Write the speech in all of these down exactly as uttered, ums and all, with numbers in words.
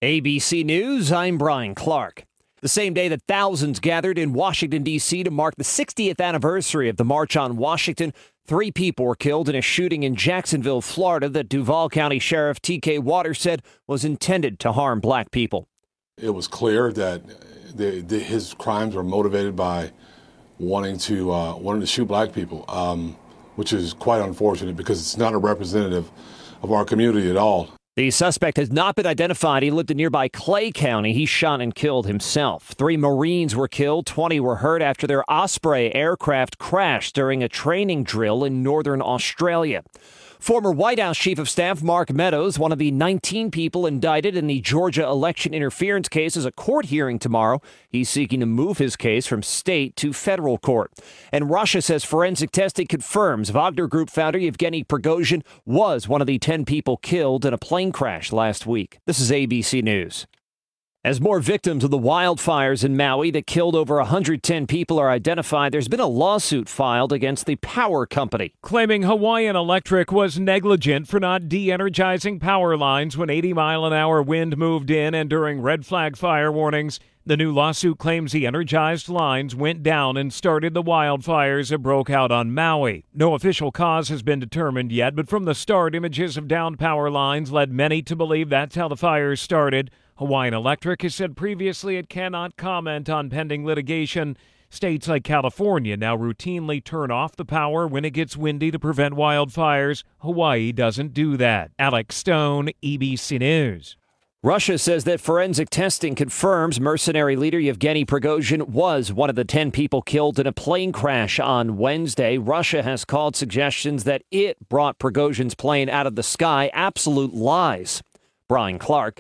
A B C News, I'm Brian Clark. The same day that thousands gathered in Washington, D C to mark the sixtieth anniversary of the March on Washington, three people were killed in a shooting in Jacksonville, Florida that Duval County Sheriff T K Waters said was intended to harm black people. It was clear that the, the, his crimes were motivated by wanting to uh, wanting to shoot black people, um, which is quite unfortunate because it's not a representative of our community at all. The suspect has not been identified. He lived in nearby Clay County. He shot and killed himself. Three Marines were killed. twenty were hurt after their Osprey aircraft crashed during a training drill in northern Australia. Former White House Chief of Staff Mark Meadows, one of the nineteen people indicted in the Georgia election interference case, is a court hearing tomorrow. He's seeking to move his case from state to federal court. And Russia says forensic testing confirms Wagner Group founder Yevgeny Prigozhin was one of the ten people killed in a plane crash last week. This is A B C News. As more victims of the wildfires in Maui that killed over one hundred ten people are identified, there's been a lawsuit filed against the power company, claiming Hawaiian Electric was negligent for not de-energizing power lines when eighty mile an hour wind moved in and during red flag fire warnings. The new lawsuit claims the energized lines went down and started the wildfires that broke out on Maui. No official cause has been determined yet, but from the start, images of downed power lines led many to believe that's how the fires started. Hawaiian Electric has said previously it cannot comment on pending litigation. States like California now routinely turn off the power when it gets windy to prevent wildfires. Hawaii doesn't do that. Alex Stone, A B C News. Russia says that forensic testing confirms mercenary leader Yevgeny Prigozhin was one of the ten people killed in a plane crash on Wednesday. Russia has called suggestions that it brought Prigozhin's plane out of the sky absolute lies. Brian Clark,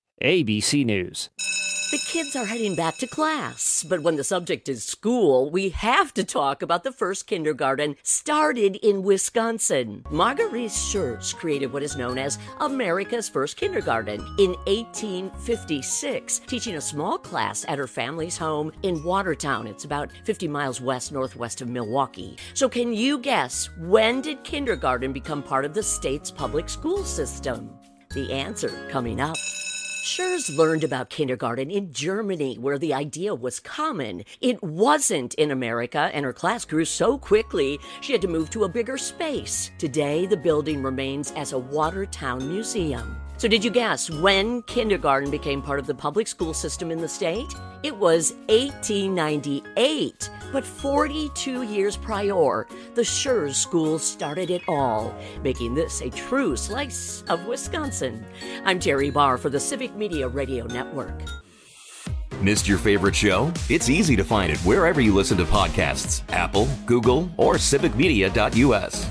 A B C News. The kids are heading back to class, but when the subject is school, we have to talk about the first kindergarten started in Wisconsin. Marguerite Schurz created what is known as America's first kindergarten in eighteen fifty-six, teaching a small class at her family's home in Watertown. It's about fifty miles west northwest of Milwaukee. So can you guess, when did kindergarten become part of the state's public school system? The answer coming up. Schurz learned about kindergarten in Germany, where the idea was common. It wasn't in America, and her class grew so quickly, she had to move to a bigger space. Today, the building remains as a Watertown museum. So did you guess when kindergarten became part of the public school system in the state? It was eighteen ninety-eight, but forty-two years prior, the Schurz School started it all, making this a true slice of Wisconsin. I'm Terry Barr for the Civic Media Radio Network. Missed your favorite show? It's easy to find it wherever you listen to podcasts. Apple, Google, or civic media dot U S.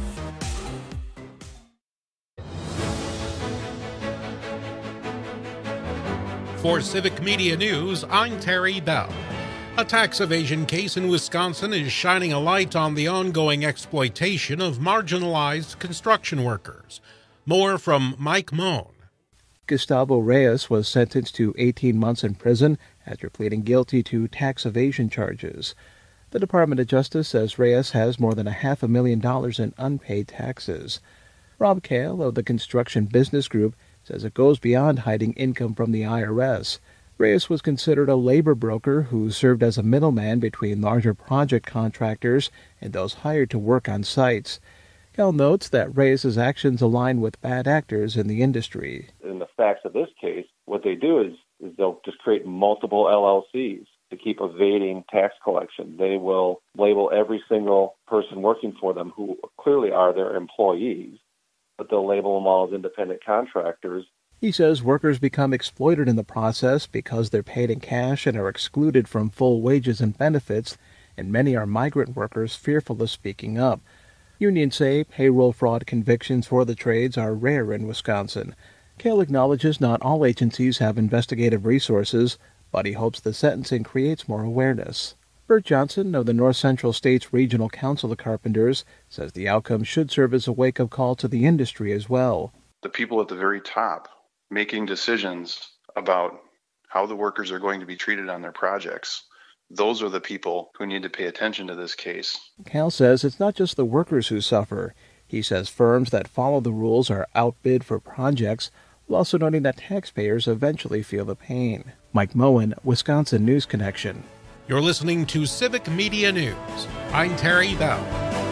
For Civic Media News, I'm Terry Bell. A tax evasion case in Wisconsin is shining a light on the ongoing exploitation of marginalized construction workers. More from Mike Moan. Gustavo Reyes was sentenced to eighteen months in prison after pleading guilty to tax evasion charges. The Department of Justice says Reyes has more than a half a million dollars in unpaid taxes. Rob Kale of the Construction Business Group says it goes beyond hiding income from the I R S. Reyes was considered a labor broker who served as a middleman between larger project contractors and those hired to work on sites. Cal notes that Reyes' actions align with bad actors in the industry. In the facts of this case, what they do is, is they'll just create multiple L L Cs to keep evading tax collection. They will label every single person working for them who clearly are their employees, but they'll label them all as independent contractors. He says workers become exploited in the process because they're paid in cash and are excluded from full wages and benefits, and many are migrant workers fearful of speaking up. Unions say payroll fraud convictions for the trades are rare in Wisconsin. Kale acknowledges not all agencies have investigative resources, but he hopes the sentencing creates more awareness. Bert Johnson of the North Central States Regional Council of Carpenters says the outcome should serve as a wake-up call to the industry as well. The people at the very top making decisions about how the workers are going to be treated on their projects, those are the people who need to pay attention to this case. Cal says it's not just the workers who suffer. He says firms that follow the rules are outbid for projects, while also noting that taxpayers eventually feel the pain. Mike Moen, Wisconsin News Connection. You're listening to Civic Media News. I'm Terry Bell.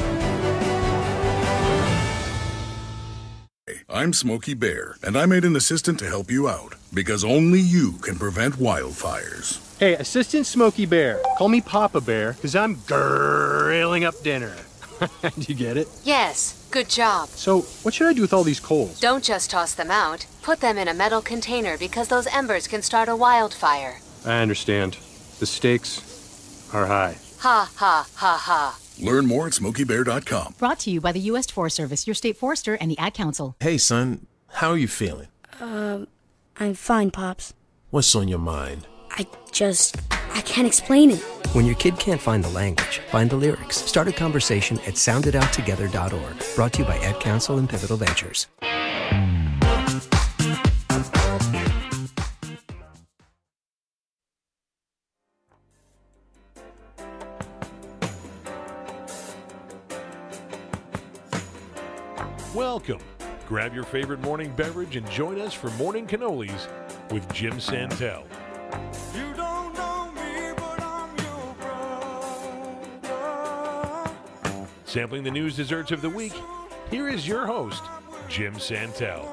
I'm Smokey Bear, and I made an assistant to help you out, because only you can prevent wildfires. Hey, Assistant Smokey Bear. Call me Papa Bear, because I'm grilling up dinner. Do you get it? Yes, good job. So, what should I do with all these coals? Don't just toss them out. Put them in a metal container because those embers can start a wildfire. I understand. The stakes are high. Ha, ha, ha, ha. Learn more at smokey bear dot com. Brought to you by the U S Forest Service, your state forester, and the Ad Council. Hey, son. How are you feeling? Um, I'm fine, Pops. What's on your mind? I just... I can't explain it. When your kid can't find the language, find the lyrics. Start a conversation at sound it out together dot org. Brought to you by Ad Council and Pivotal Ventures. Welcome. Grab your favorite morning beverage and join us for Morning Cannolis with Jim Santel. You don't know me, but I'm your brother. Sampling the news desserts of the week, here is your host, Jim Santel.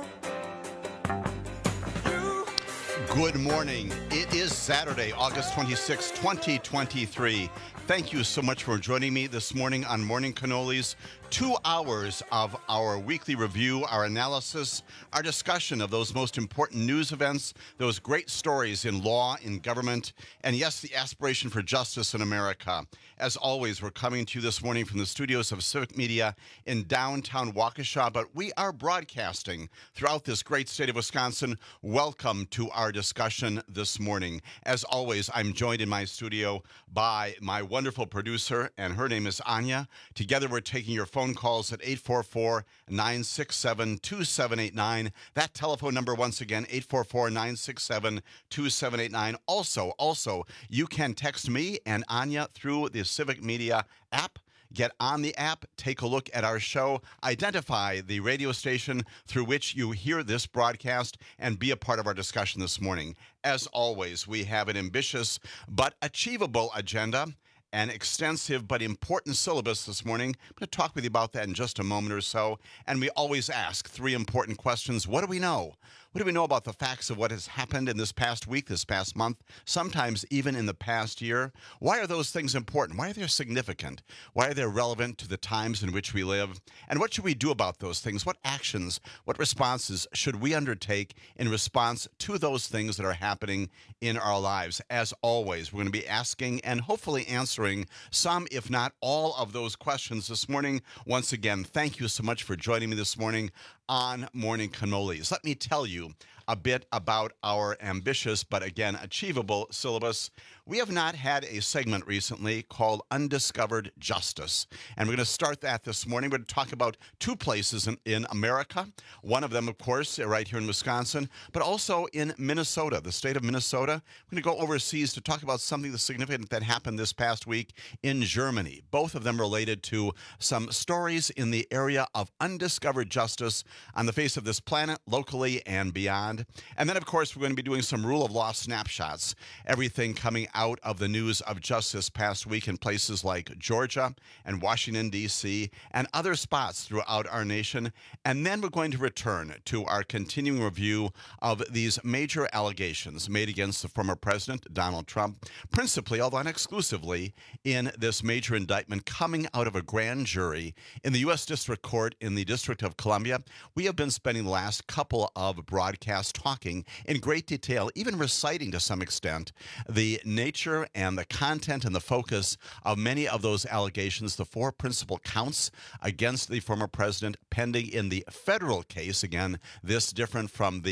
Good morning. It is Saturday, August twenty-sixth, twenty twenty-three. Thank you so much for joining me this morning on Morning Cannolis. Two hours of our weekly review, our analysis, our discussion of those most important news events, those great stories in law, in government, and yes, the aspiration for justice in America. As always, we're coming to you this morning from the studios of Civic Media in downtown Waukesha, but we are broadcasting throughout this great state of Wisconsin. Welcome to our discussion this morning. As always, I'm joined in my studio by my wonderful producer, and her name is Anya. Together, we're taking your phone calls at eight four four, nine six seven, two seven eight nine. That telephone number, once again, eight four four, nine six seven, two seven eight nine. Also, also, you can text me and Anya through the Civic Media app. Get on the app, take a look at our show, identify the radio station through which you hear this broadcast, and be a part of our discussion this morning. As always, we have an ambitious but achievable agenda. An extensive but important syllabus this morning. I'm going to talk with you about that in just a moment or so. And we always ask three important questions. What do we know? What do we know about the facts of what has happened in this past week, this past month, sometimes even in the past year? Why are those things important? Why are they significant? Why are they relevant to the times in which we live? And what should we do about those things? What actions, what responses should we undertake in response to those things that are happening in our lives? As always, we're going to be asking and hopefully answering some, if not all, of those questions this morning. Once again, thank you so much for joining me this morning on Morning Cannolis. Let me tell you a bit about our ambitious but again achievable syllabus. We have not had a segment recently called Undiscovered Justice, and we're going to start that this morning. We're going to talk about two places in, in America. One of them, of course, right here in Wisconsin, but also in Minnesota, the state of Minnesota. We're going to go overseas to talk about something significant that happened this past week in Germany. Both of them related to some stories in the area of undiscovered justice on the face of this planet, locally and beyond. And then, of course, we're going to be doing some rule of law snapshots, everything coming out of the news of just this past week in places like Georgia and Washington, D C, and other spots throughout our nation. And then we're going to return to our continuing review of these major allegations made against the former president, Donald Trump, principally, although not exclusively, in this major indictment coming out of a grand jury in the U S District Court in the District of Columbia. We have been spending the last couple of broadcasts talking in great detail, even reciting to some extent, the nature and the content and the focus of many of those allegations, the four principal counts against the former president pending in the federal case. Again, this different from the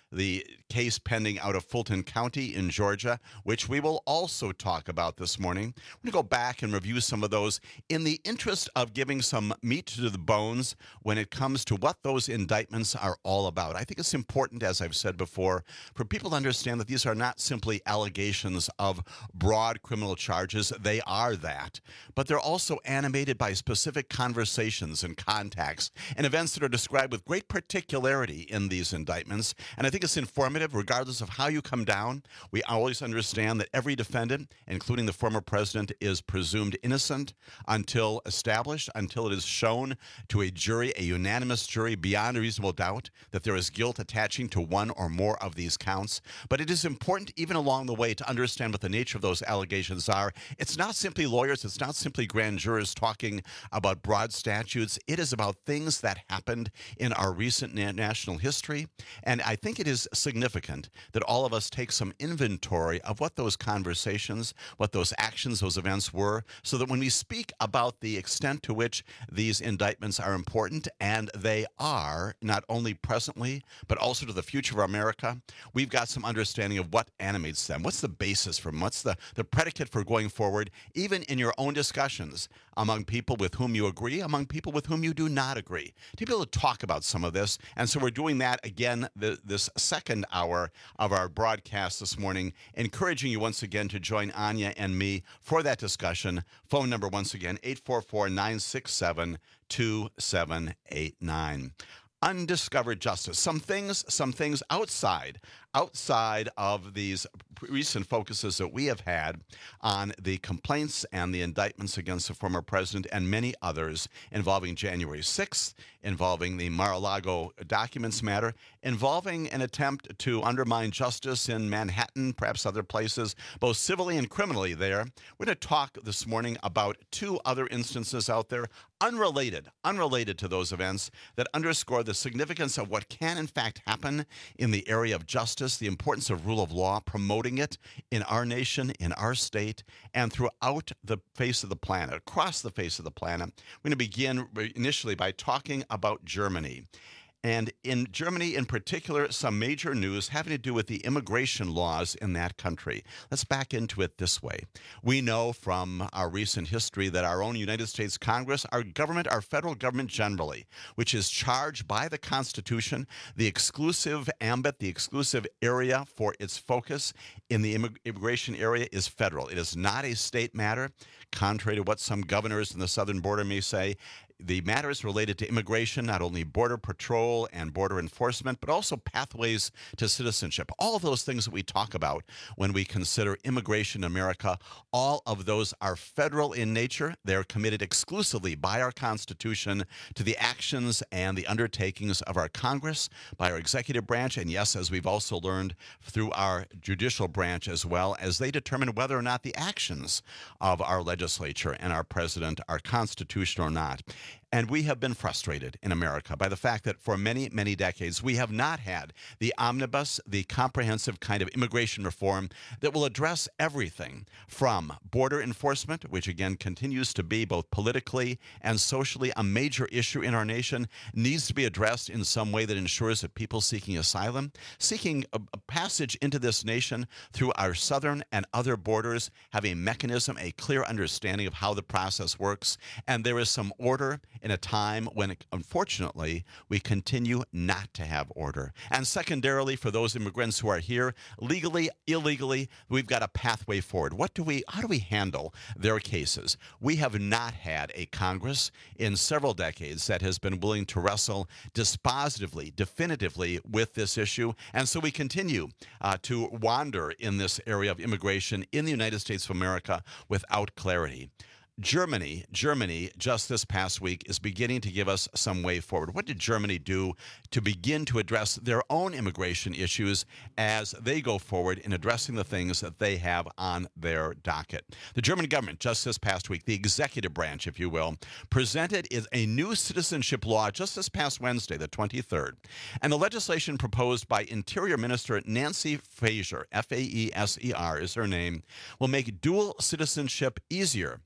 the case pending out of Fulton County in Georgia, which we will also talk about this morning. We're going to go back and review some of those in the interest of giving some meat to the bones when it comes to what those indictments are all about. I think it's important, as I've said before, for people to understand that these are not simply allegations of broad criminal charges. They are that. But they're also animated by specific conversations and contacts and events that are described with great particularity in these indictments. And I think it's informative, regardless of how you come down. We always understand that every defendant, including the former president, is presumed innocent until established, until it is shown to a jury, a unanimous jury, beyond a reasonable doubt, that there is guilt attaching to one or more of these counts. But it is important, even along the way, to understand what the nature of those allegations are. It's not simply lawyers, it's not simply grand jurors talking about broad statutes. It is about things that happened in our recent na- national history. And I think it is significant that all of us take some inventory of what those conversations, what those actions, those events were, so that when we speak about the extent to which these indictments are important, and they are, not only presently, but also to the future of America, we've got some understanding of what animates them. What's the basis for them? What's the, the predicate for going forward, even in your own discussions among people with whom you agree, among people with whom you do not agree, to be able to talk about some of this. And so we're doing that again the, this second hour of our broadcast this morning, encouraging you once again to join Anya and me for that discussion. Phone number once again, eight four four, nine six seven, two seven eight nine. Undiscovered justice. Some things, some things outside, outside of these recent focuses that we have had on the complaints and the indictments against the former president and many others involving January sixth, involving the Mar-a-Lago documents matter, involving an attempt to undermine justice in Manhattan, perhaps other places, both civilly and criminally there. We're going to talk this morning about two other instances out there, unrelated, unrelated to those events, that underscore the significance of what can in fact happen in the area of justice, the importance of rule of law, promoting it in our nation, in our state, and throughout the face of the planet, across the face of the planet. We're going to begin initially by talking about Germany. And in Germany in particular, some major news having to do with the immigration laws in that country. Let's back into it this way. We know from our recent history that our own United States Congress, our government, our federal government generally, which is charged by the Constitution, the exclusive ambit, the exclusive area for its focus in the immigration area is federal. It is not a state matter, contrary to what some governors in the southern border may say. The matters related to immigration, not only border patrol and border enforcement, but also pathways to citizenship. All of those things that we talk about when we consider immigration in America, all of those are federal in nature. They're committed exclusively by our Constitution to the actions and the undertakings of our Congress, by our executive branch, and yes, as we've also learned, through our judicial branch as well, as they determine whether or not the actions of our legislature and our president are constitutional or not. And we have been frustrated in America by the fact that for many, many decades, we have not had the omnibus, the comprehensive kind of immigration reform that will address everything from border enforcement, which again continues to be both politically and socially a major issue in our nation, needs to be addressed in some way that ensures that people seeking asylum, seeking a, a passage into this nation through our southern and other borders, have a mechanism, a clear understanding of how the process works. And there is some order in a time when, unfortunately, we continue not to have order. And secondarily, for those immigrants who are here, legally, illegally, we've got a pathway forward. What do we, how do we handle their cases? We have not had a Congress in several decades that has been willing to wrestle dispositively, definitively with this issue. And so we continue uh, to wander in this area of immigration in the United States of America without clarity. Germany, Germany, just this past week, is beginning to give us some way forward. What did Germany do to begin to address their own immigration issues as they go forward in addressing the things that they have on their docket? The German government, just this past week, the executive branch, if you will, presented is a new citizenship law just this past Wednesday, the twenty-third. And the legislation proposed by Interior Minister Nancy Faeser, F A E S E R is her name, will make dual citizenship easier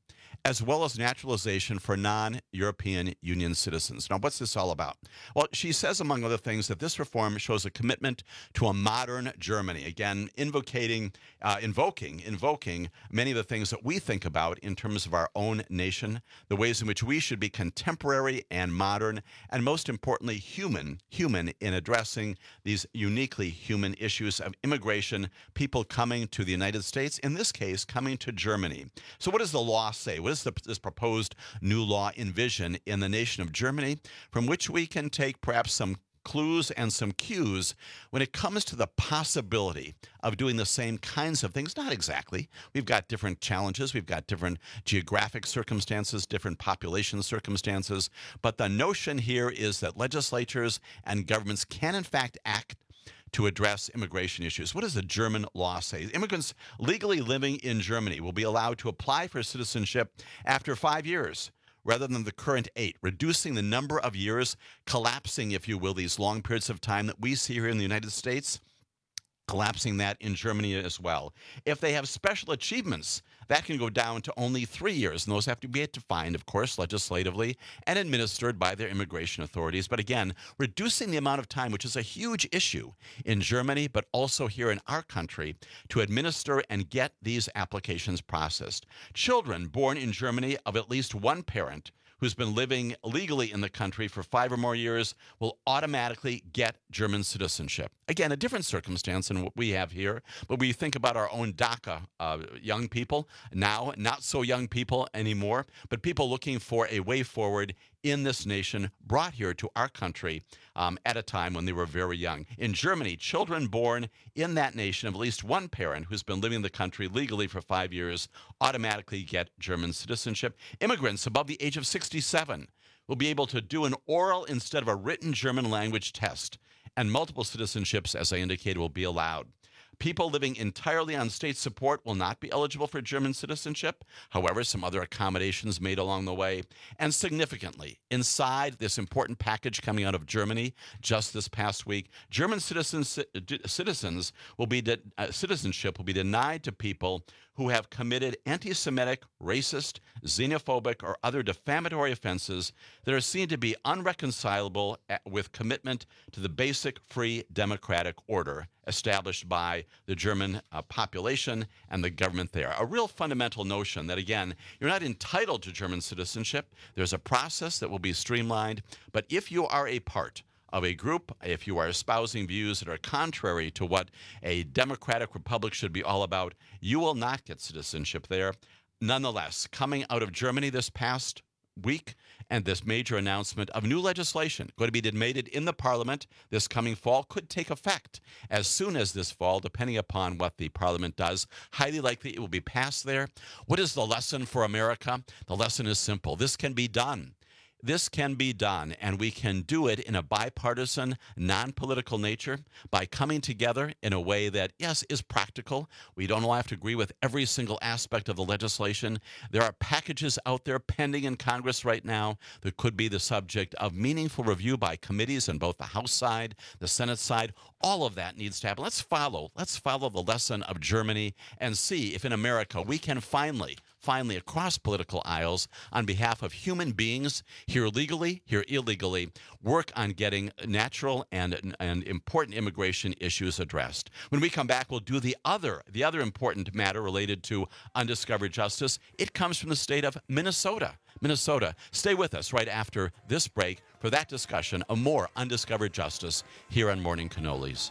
as well as naturalization for non-European Union citizens. Now, what's this all about? Well, she says, among other things, that this reform shows a commitment to a modern Germany. Again, invocating, uh, invoking, invoking many of the things that we think about in terms of our own nation, the ways in which we should be contemporary and modern, and most importantly, human, human in addressing these uniquely human issues of immigration, people coming to the United States, in this case, coming to Germany. So what does the law say? What does the, this proposed new law envision in the nation of Germany, from which we can take perhaps some clues and some cues when it comes to the possibility of doing the same kinds of things? Not exactly. We've got different challenges. We've got different geographic circumstances, different population circumstances. But the notion here is that legislatures and governments can, in fact, act to address immigration issues. What does the German law say? Immigrants legally living in Germany will be allowed to apply for citizenship after five years rather than the current eight, reducing the number of years, collapsing, if you will, these long periods of time that we see here in the United States, collapsing that in Germany as well. If they have special achievements, that can go down to only three years, and those have to be defined, of course, legislatively and administered by their immigration authorities. But again, reducing the amount of time, which is a huge issue in Germany, but also here in our country, to administer and get these applications processed. Children born in Germany of at least one parent who's been living legally in the country for five or more years will automatically get German citizenship. Again, a different circumstance than what we have here, but we think about our own DACA uh, young people, now not so young people anymore, but people looking for a way forward in this nation, brought here to our country um, at a time when they were very young. In Germany, children born in that nation of at least one parent who's been living in the country legally for five years automatically get German citizenship. Immigrants above the age of sixty-seven will be able to do an oral instead of a written German language test, and multiple citizenships, as I indicated, will be allowed. People living entirely on state support will not be eligible for German citizenship. However, some other accommodations made along the way. And significantly, inside this important package coming out of Germany just this past week, German citizens citizens will be de- uh, citizenship will be denied to people who have committed anti-Semitic, racist, xenophobic, or other defamatory offenses that are seen to be unreconcilable with commitment to the basic free democratic order established by the German uh, population and the government there. A real fundamental notion that, again, you're not entitled to German citizenship. There's a process that will be streamlined. But if you are a part of a group, if you are espousing views that are contrary to what a democratic republic should be all about, you will not get citizenship there. Nonetheless, coming out of Germany this past week, and this major announcement of new legislation going to be debated in the parliament this coming fall, could take effect as soon as this fall, depending upon what the parliament does. Highly likely it will be passed there. What is the lesson for America? The lesson is simple. This can be done. This can be done, and we can do it in a bipartisan, non-political nature by coming together in a way that, yes, is practical. We don't all have to agree with every single aspect of the legislation. There are packages out there pending in Congress right now that could be the subject of meaningful review by committees on both the House side, the Senate side. All of that needs to happen. Let's follow. Let's follow the lesson of Germany and see if in America we can finally finally, across political aisles, on behalf of human beings, here legally, here illegally, work on getting natural and, and important immigration issues addressed. When we come back, we'll do the other, the other important matter related to undiscovered justice. It comes from the state of Minnesota. Minnesota. Stay with us right after this break for that discussion of more undiscovered justice here on Morning Cannolis.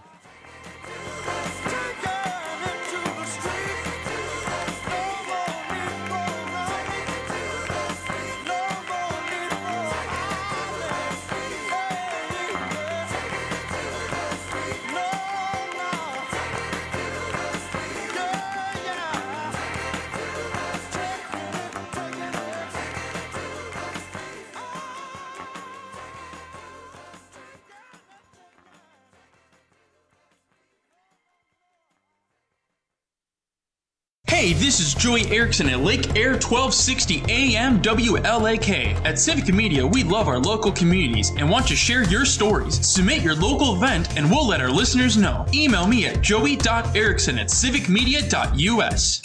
Hey, this is Joey Erickson at Lake Air twelve sixty A M W L A K. At Civic Media, we love our local communities and want to share your stories. Submit your local event and we'll let our listeners know. Email me at joey dot erickson at civic media dot u s.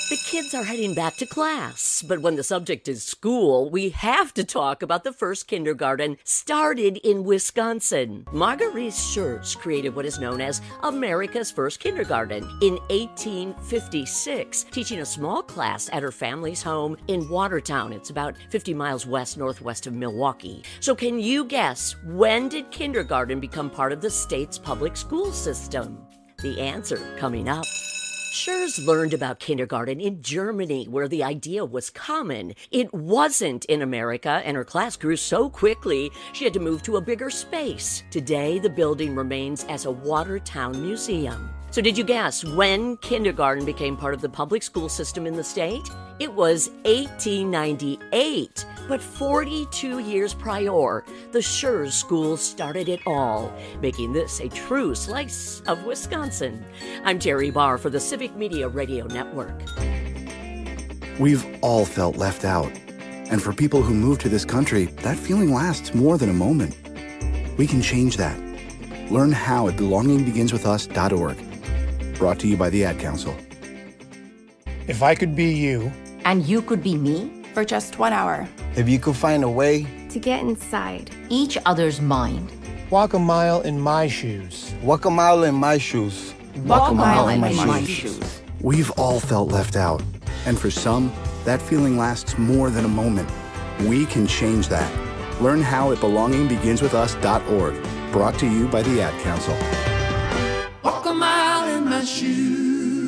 The kids are heading back to class, but when the subject is school, we have to talk about the first kindergarten started in Wisconsin. Marguerite Schertz created what is known as America's first kindergarten in eighteen fifty-six, teaching a small class at her family's home in Watertown. It's about fifty miles west northwest of Milwaukee. So can you guess, when did kindergarten become part of the state's public school system? The answer coming up. Schertz learned about kindergarten in Germany, where the idea was common. It wasn't in America, and her class grew so quickly, she had to move to a bigger space. Today, the building remains as a Watertown museum. So did you guess when kindergarten became part of the public school system in the state? It was eighteen ninety-eight, but forty-two years prior, the Schertz School started it all, making this a true slice of Wisconsin. I'm Terry Barr for the Civic Media Radio Network. We've all felt left out. And for people who move to this country, that feeling lasts more than a moment. We can change that. Learn how at belonging begins with us dot org. Brought to you by the Ad Council. If I could be you. And you could be me? For just one hour. If you could find a way. To get inside. Each other's mind. Walk a mile in my shoes. Walk a mile in my shoes. Walk, Walk a mile, mile in my, my shoes. shoes. We've all felt left out. And for some, that feeling lasts more than a moment. We can change that. Learn how at belonging begins with us dot org. Brought to you by the Ad Council. Walk a mile in my shoes.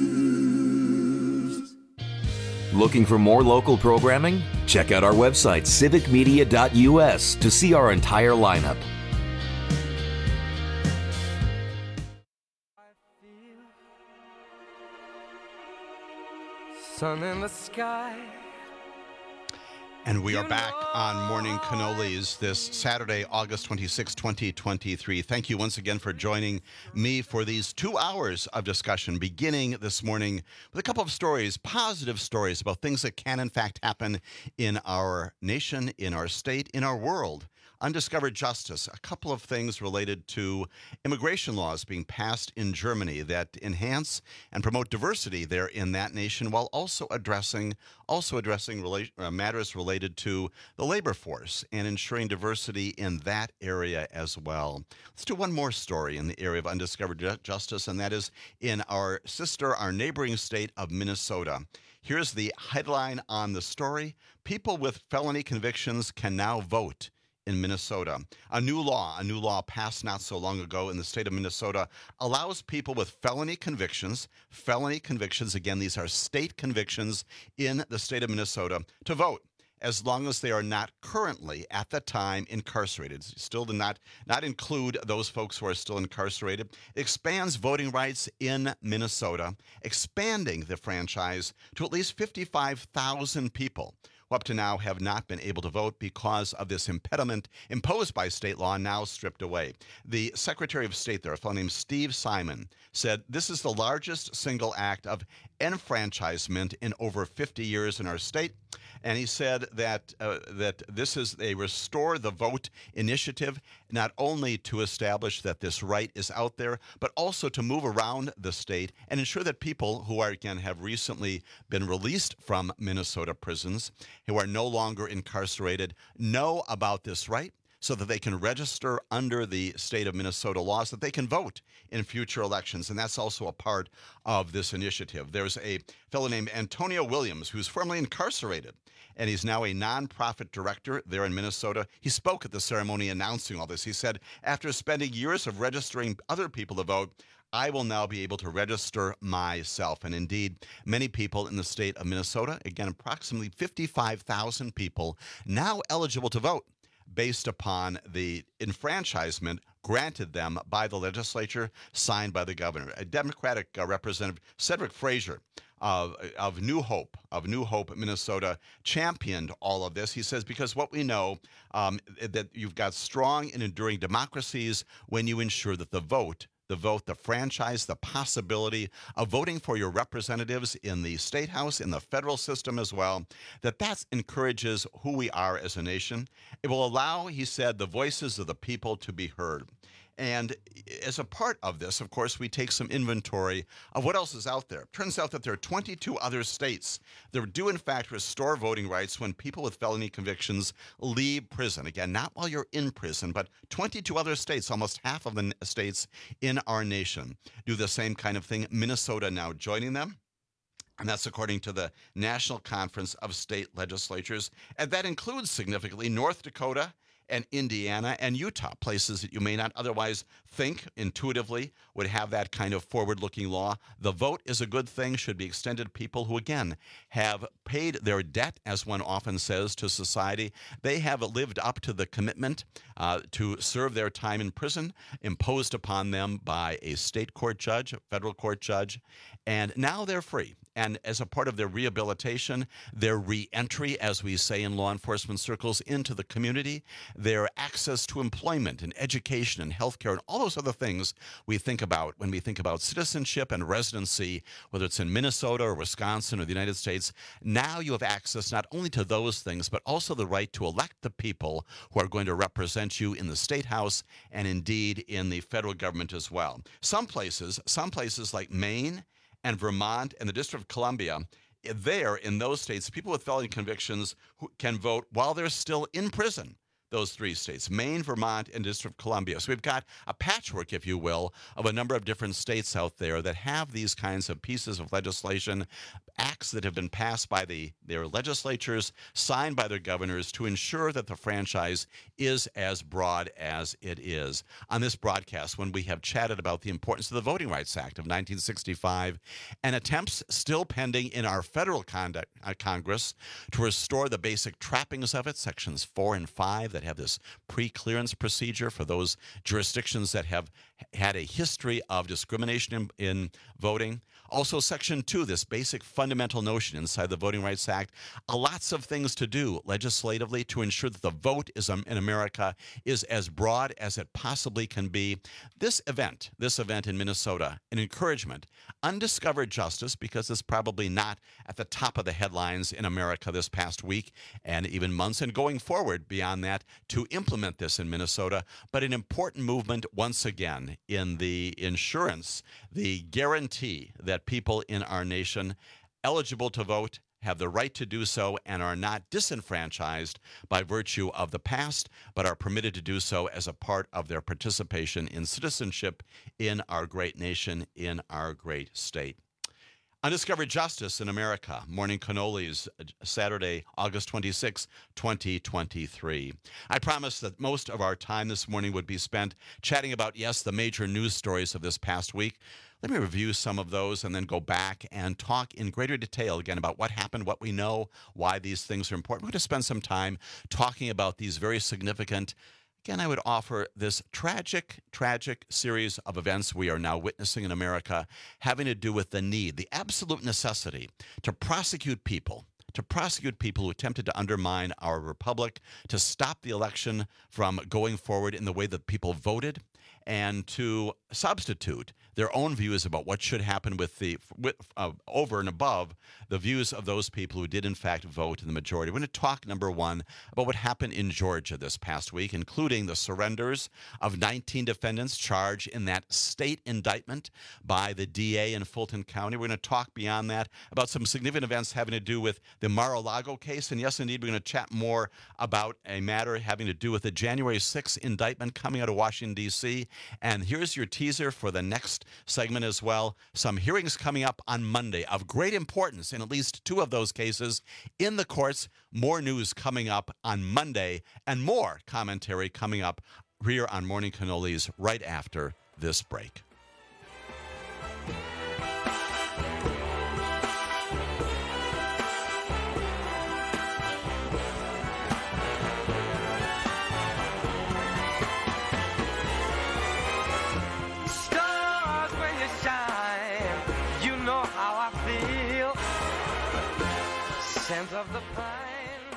Looking for more local programming? Check out our website, civic media dot u s, to see our entire lineup. Sun in the sky. And we are back on Morning Cannolis this Saturday, August twenty-sixth, twenty twenty-three. Thank you once again for joining me for these two hours of discussion, beginning this morning with a couple of stories, positive stories about things that can, in fact, happen in our nation, in our state, in our world. Undiscovered justice, a couple of things related to immigration laws being passed in Germany that enhance and promote diversity there in that nation, while also addressing also addressing rela- uh, matters related to the labor force and ensuring diversity in that area as well. Let's do one more story in the area of undiscovered ju- justice, and that is in our sister, our neighboring state of Minnesota. Here's the headline on the story: people with felony convictions can now vote in Minnesota. A new law, a new law passed not so long ago in the state of Minnesota, allows people with felony convictions, felony convictions, again, these are state convictions in the state of Minnesota, to vote, as long as they are not currently, at the time, incarcerated. Still do not, not include those folks who are still incarcerated. It expands voting rights in Minnesota, expanding the franchise to at least fifty-five thousand people who up to now have not been able to vote because of this impediment imposed by state law, now stripped away. The Secretary of State there, a fellow named Steve Simon, said this is the largest single act of enfranchisement in over fifty years in our state. And he said that uh, that this is a Restore the Vote initiative, not only to establish that this right is out there, but also to move around the state and ensure that people who are, again, have recently been released from Minnesota prisons, who are no longer incarcerated, know about this right, so that they can register under the state of Minnesota laws, that they can vote in future elections. And that's also a part of this initiative. There's a fellow named Antonio Williams, who's formerly incarcerated, and he's now a nonprofit director there in Minnesota. He spoke at the ceremony announcing all this. He said, after spending years of registering other people to vote, I will now be able to register myself. And indeed, many people in the state of Minnesota, again, approximately fifty-five thousand people, now eligible to vote, based upon the enfranchisement granted them by the legislature, signed by the governor. A Democratic uh, Representative, Cedric Frazier of, of New Hope, of New Hope, Minnesota, championed all of this. He says, because what we know, um, that you've got strong and enduring democracies when you ensure that the vote The vote, the franchise, the possibility of voting for your representatives in the state house, in the federal system as well, that that encourages who we are as a nation. It will allow, he said, the voices of the people to be heard. And as a part of this, of course, we take some inventory of what else is out there. Turns out that there are twenty-two other states that do, in fact, restore voting rights when people with felony convictions leave prison. Again, not while you're in prison, but twenty-two other states, almost half of the states in our nation, do the same kind of thing. Minnesota now joining them. And that's according to the National Conference of State Legislatures. And that includes significantly North Dakota and Indiana and Utah, places that you may not otherwise think intuitively would have that kind of forward-looking law. The vote is a good thing, should be extended to people who, again, have paid their debt, as one often says, to society. They have lived up to the commitment uh, to serve their time in prison imposed upon them by a state court judge, a federal court judge, and now they're free. And as a part of their rehabilitation, their re-entry, as we say in law enforcement circles, into the community, their access to employment and education and healthcare and all those other things we think about when we think about citizenship and residency, whether it's in Minnesota or Wisconsin or the United States. Now you have access not only to those things, but also the right to elect the people who are going to represent you in the state house and indeed in the federal government as well. Some places, some places like Maine and Vermont and the District of Columbia, there in those states, people with felony convictions who can vote while they're still in prison. Those three states, Maine, Vermont, and District of Columbia. So we've got a patchwork, if you will, of a number of different states out there that have these kinds of pieces of legislation, acts that have been passed by the, their legislatures, signed by their governors to ensure that the franchise is as broad as it is. On this broadcast, when we have chatted about the importance of the Voting Rights Act of nineteen sixty-five and attempts still pending in our federal conduct, uh, Congress to restore the basic trappings of it, sections four and five, that have this pre-clearance procedure for those jurisdictions that have had a history of discrimination in, in voting. Also, Section two, this basic fundamental notion inside the Voting Rights Act, uh, lots of things to do legislatively to ensure that the vote is um, in America is as broad as it possibly can be. This event, this event in Minnesota, an encouragement, undiscovered justice, because it's probably not at the top of the headlines in America this past week and even months, and going forward beyond that to implement this in Minnesota, but an important movement once again in the insurance, the guarantee that people in our nation eligible to vote have the right to do so and are not disenfranchised by virtue of the past, but are permitted to do so as a part of their participation in citizenship in our great nation, in our great state. Undiscovered Justice in America, Morning Cannolis, Saturday, August twenty-sixth, twenty twenty-three. I promised that most of our time this morning would be spent chatting about, yes, the major news stories of this past week. Let me review some of those and then go back and talk in greater detail again about what happened, what we know, why these things are important. We're going to spend some time talking about these very significant, again, I would offer this tragic, tragic series of events we are now witnessing in America having to do with the need, the absolute necessity to prosecute people, to prosecute people who attempted to undermine our republic, to stop the election from going forward in the way that people voted, and to substitute their own views about what should happen with the with, uh, over and above the views of those people who did in fact vote in the majority. We're going to talk, number one, about what happened in Georgia this past week, including the surrenders of nineteen defendants charged in that state indictment by the D A in Fulton County. We're going to talk beyond that about some significant events having to do with the Mar-a-Lago case. And yes, indeed, we're going to chat more about a matter having to do with the January sixth indictment coming out of Washington, D C And here's your teaser for the next segment as well. Some hearings coming up on Monday of great importance in at least two of those cases in the courts. More news coming up on Monday and more commentary coming up here on Morning Cannolis right after this break. Of the pine.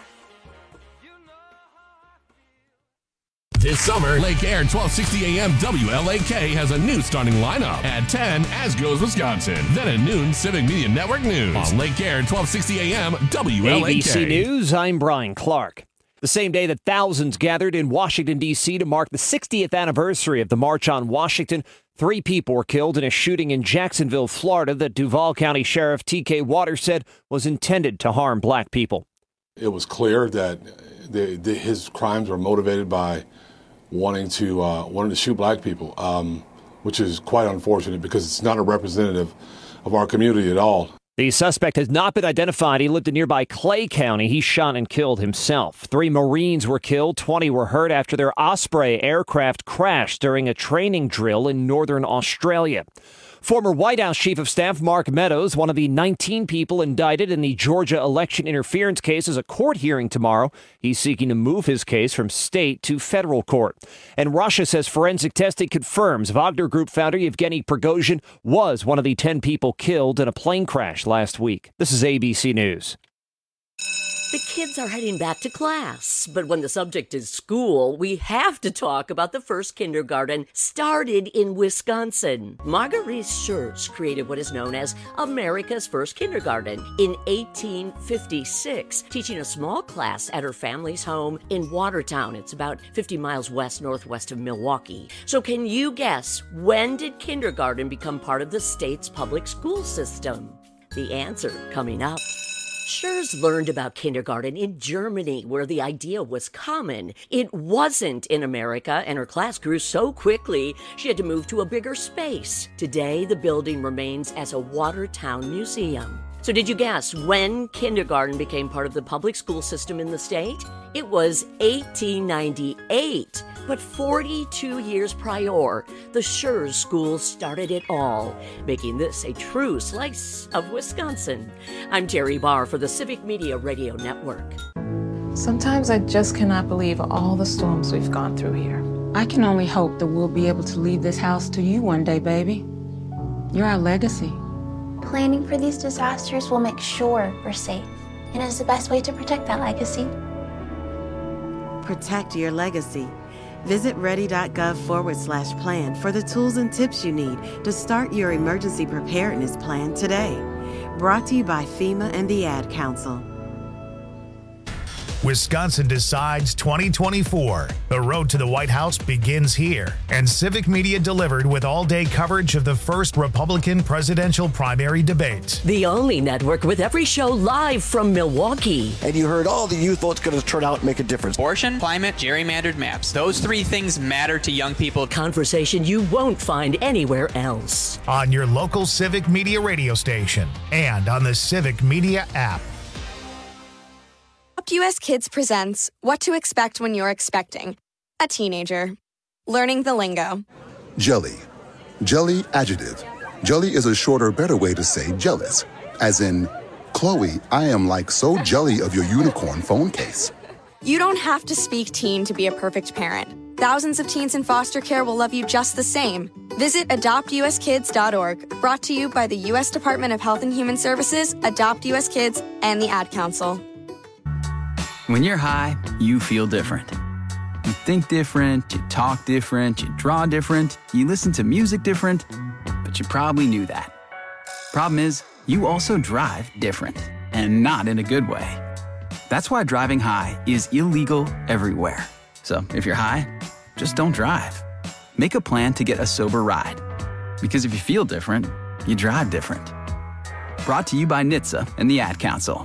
This summer, Lake Air twelve sixty A M W L A K has a new starting lineup. At ten, As Goes Wisconsin. Then at noon, Civic Media Network News. On Lake Air twelve sixty A M W L A K. A B C News, I'm Brian Clark. The same day that thousands gathered in Washington, D C to mark the sixtieth anniversary of the March on Washington, three people were killed in a shooting in Jacksonville, Florida, that Duval County Sheriff T K Waters said was intended to harm black people. It was clear that the, the, his crimes were motivated by wanting to uh, wanting to shoot black people, um, which is quite unfortunate because it's not a representative of our community at all. The suspect has not been identified. He lived in nearby Clay County. He shot and killed himself. Three Marines were killed. twenty were hurt after their Osprey aircraft crashed during a training drill in northern Australia. Former White House Chief of Staff Mark Meadows, one of the nineteen people indicted in the Georgia election interference case, is a court hearing tomorrow. He's seeking to move his case from state to federal court. And Russia says forensic testing confirms Wagner Group founder Yevgeny Prigozhin was one of the ten people killed in a plane crash last week. This is A B C News. The kids are heading back to class, but when the subject is school, we have to talk about the first kindergarten started in Wisconsin. Marguerite Schurz created what is known as America's first kindergarten in eighteen fifty-six, teaching a small class at her family's home in Watertown. It's about fifty miles west-northwest of Milwaukee. So can you guess, when did kindergarten become part of the state's public school system? The answer coming up. Schurz learned about kindergarten in Germany, where the idea was common. It wasn't in America, and her class grew so quickly she had to move to a bigger space. Today, the building remains as a Watertown museum. So did you guess when kindergarten became part of the public school system in the state? It was eighteen ninety-eight. But forty-two years prior, the Schurz School started it all, making this a true slice of Wisconsin. I'm Terry Barr for the Civic Media Radio Network. Sometimes I just cannot believe all the storms we've gone through here. I can only hope that we'll be able to leave this house to you one day, baby. You're our legacy. Planning for these disasters will make sure we're safe, and is the best way to protect that legacy. Protect your legacy. Visit ready.gov forward slash plan for the tools and tips you need to start your emergency preparedness plan today. Brought to you by FEMA and the Ad Council. Wisconsin Decides twenty twenty-four. The road to the White House begins here, and Civic Media delivered with all-day coverage of the first Republican presidential primary debate. The only network with every show live from Milwaukee. And you heard all the youth votes going to turn out and make a difference. Abortion, climate, gerrymandered maps. Those three things matter to young people. Conversation you won't find anywhere else. On your local Civic Media radio station and on the Civic Media app. Adopt U S Kids presents What to Expect When You're Expecting a Teenager. Learning the lingo. Jelly. Jelly adjective. Jelly is a shorter, better way to say jealous. As in, Chloe, I am like so jelly of your unicorn phone case. You don't have to speak teen to be a perfect parent. Thousands of teens in foster care will love you just the same. Visit adopt u s kids dot org. Brought to you by the U S Department of Health and Human Services, Adopt U S Kids, and the Ad Council. When you're high, you feel different. You think different, you talk different, you draw different, you listen to music different, but you probably knew that. Problem is, you also drive different, and not in a good way. That's why driving high is illegal everywhere. So if you're high, just don't drive. Make a plan to get a sober ride. Because if you feel different, you drive different. Brought to you by N H T S A and the Ad Council.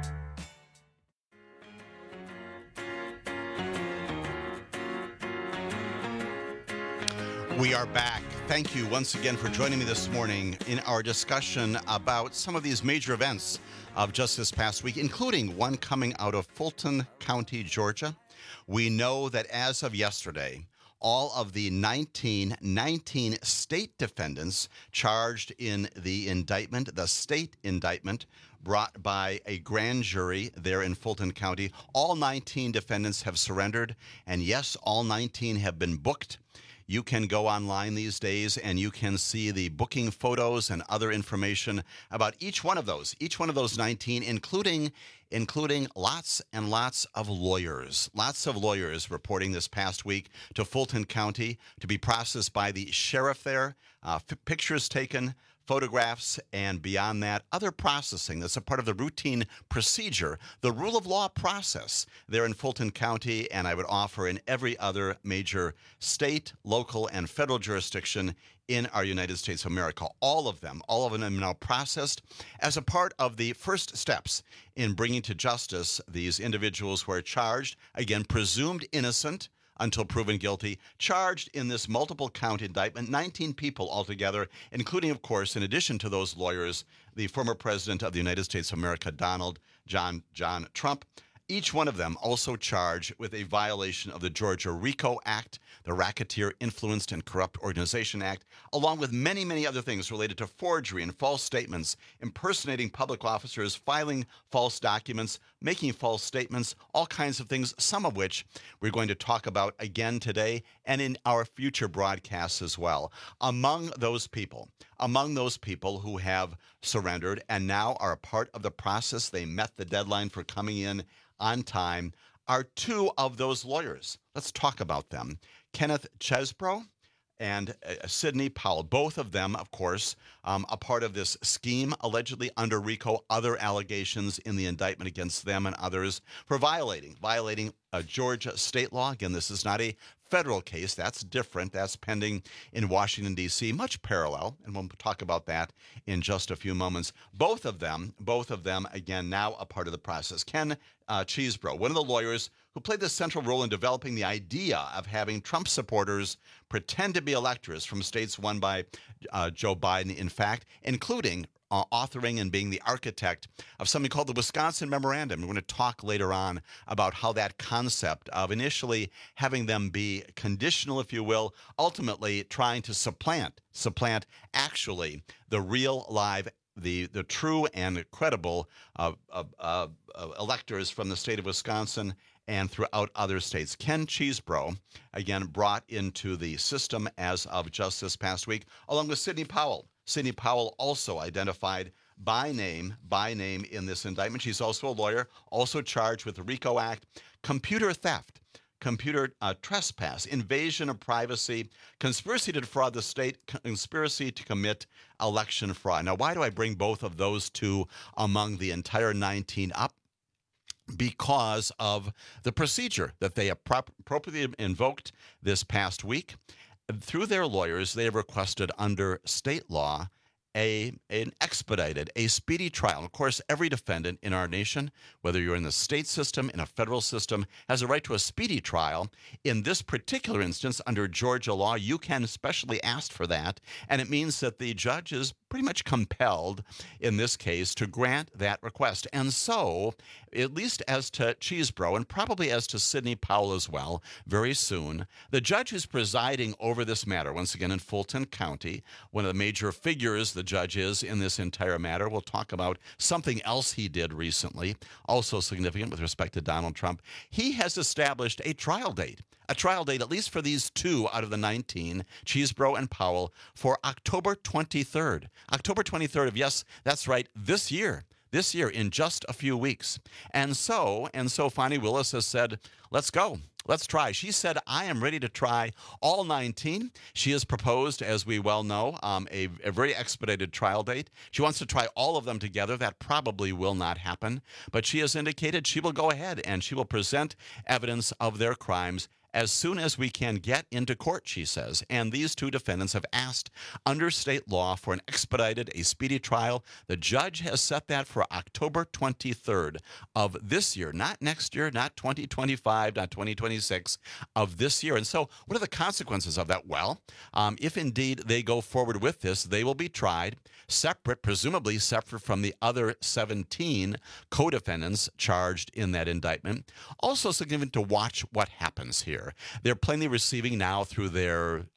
We are back. Thank you once again for joining me this morning in our discussion about some of these major events of just this past week, including one coming out of Fulton County, Georgia. We know that as of yesterday, all of the nineteen, nineteen state defendants charged in the indictment, the state indictment brought by a grand jury there in Fulton County, all nineteen defendants have surrendered, and yes, all nineteen have been booked. You can go online these days and you can see the booking photos and other information about each one of those, each one of those nineteen, including including lots and lots of lawyers. Lots of lawyers reporting this past week to Fulton County to be processed by the sheriff there. Uh, f- pictures taken, photographs, and beyond that, other processing that's a part of the routine procedure, the rule of law process there in Fulton County, and I would offer in every other major state, local, and federal jurisdiction in our United States of America. All of them, all of them are now processed as a part of the first steps in bringing to justice these individuals who are charged, again, presumed innocent until proven guilty, charged in this multiple count indictment, nineteen people altogether, including, of course, in addition to those lawyers, the former president of the United States of America, Donald John John Trump. Each one of them also charged with a violation of the Georgia RICO Act, the Racketeer Influenced and Corrupt Organization Act, along with many, many other things related to forgery and false statements, impersonating public officers, filing false documents, making false statements, all kinds of things, some of which we're going to talk about again today and in our future broadcasts as well. Among those people, among those people who have surrendered and now are a part of the process, they met the deadline for coming in on time, are two of those lawyers. Let's talk about them. Kenneth Chesebro and uh, Sidney Powell, both of them, of course, um, a part of this scheme, allegedly under RICO, other allegations in the indictment against them and others for violating, violating uh, Georgia state law. Again, this is not a federal case. That's different. That's pending in Washington, D C, much parallel, and we'll talk about that in just a few moments. Both of them, both of them, again, now a part of the process. Ken uh, Chesebro, one of the lawyers who played the central role in developing the idea of having Trump supporters pretend to be electors from states won by uh, Joe Biden, in fact, including Uh, authoring and being the architect of something called the Wisconsin Memorandum. We're going to talk later on about how that concept of initially having them be conditional, if you will, ultimately trying to supplant, supplant actually the real live, the the true and credible uh, uh, uh, electors from the state of Wisconsin and throughout other states. Ken Chesebro, again, brought into the system as of just this past week, along with Sidney Powell. Sidney Powell also identified by name, by name in this indictment. She's also a lawyer, also charged with the RICO Act, computer theft, computer uh, trespass, invasion of privacy, conspiracy to defraud the state, conspiracy to commit election fraud. Now, why do I bring both of those two among the entire nineteen up? Because of the procedure that they appropriately invoked this past week. Through their lawyers, they have requested under state law a an expedited, a speedy trial. Of course, every defendant in our nation, whether you're in the state system, in a federal system, has a right to a speedy trial. In this particular instance, under Georgia law, you can especially ask for that, and it means that the judge is pretty much compelled, in this case, to grant that request. And so, at least as to Chesebro, and probably as to Sidney Powell as well, very soon, the judge who's presiding over this matter, once again in Fulton County, one of the major figures the judge is in this entire matter. We'll talk about something else he did recently, also significant with respect to Donald Trump. He has established a trial date, a trial date at least for these two out of the nineteen, Chesebro and Powell, for October twenty-third. October twenty-third of, yes, that's right, this year. This year, in just a few weeks. And so, and so Fani Willis has said, let's go. Let's try. She said, I am ready to try all nineteen. She has proposed, as we well know, um, a, a very expedited trial date. She wants to try all of them together. That probably will not happen. But she has indicated she will go ahead and she will present evidence of their crimes as soon as we can get into court, she says. And these two defendants have asked under state law for an expedited, a speedy trial. The judge has set that for October twenty-third of this year, not next year, not twenty twenty-five, not twenty twenty-six, of this year. And so what are the consequences of that? Well, um, if indeed they go forward with this, they will be tried separate, presumably separate from the other seventeen co-defendants charged in that indictment. Also significant to watch what happens here. They're plainly receiving now through their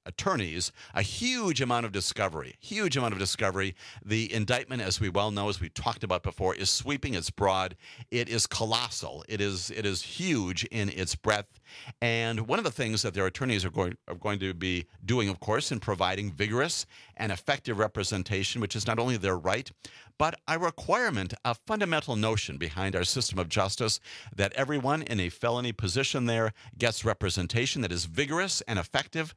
attorneys a huge amount of discovery, huge amount of discovery. The indictment, as we well know, as we talked about before, is sweeping, it's broad, it is colossal, it is it is huge in its breadth. And one of the things that their attorneys are going, are going to be doing, of course, in providing vigorous and effective representation, which is not only their right, but a requirement, a fundamental notion behind our system of justice, that everyone in a felony position there gets representation that is vigorous and effective.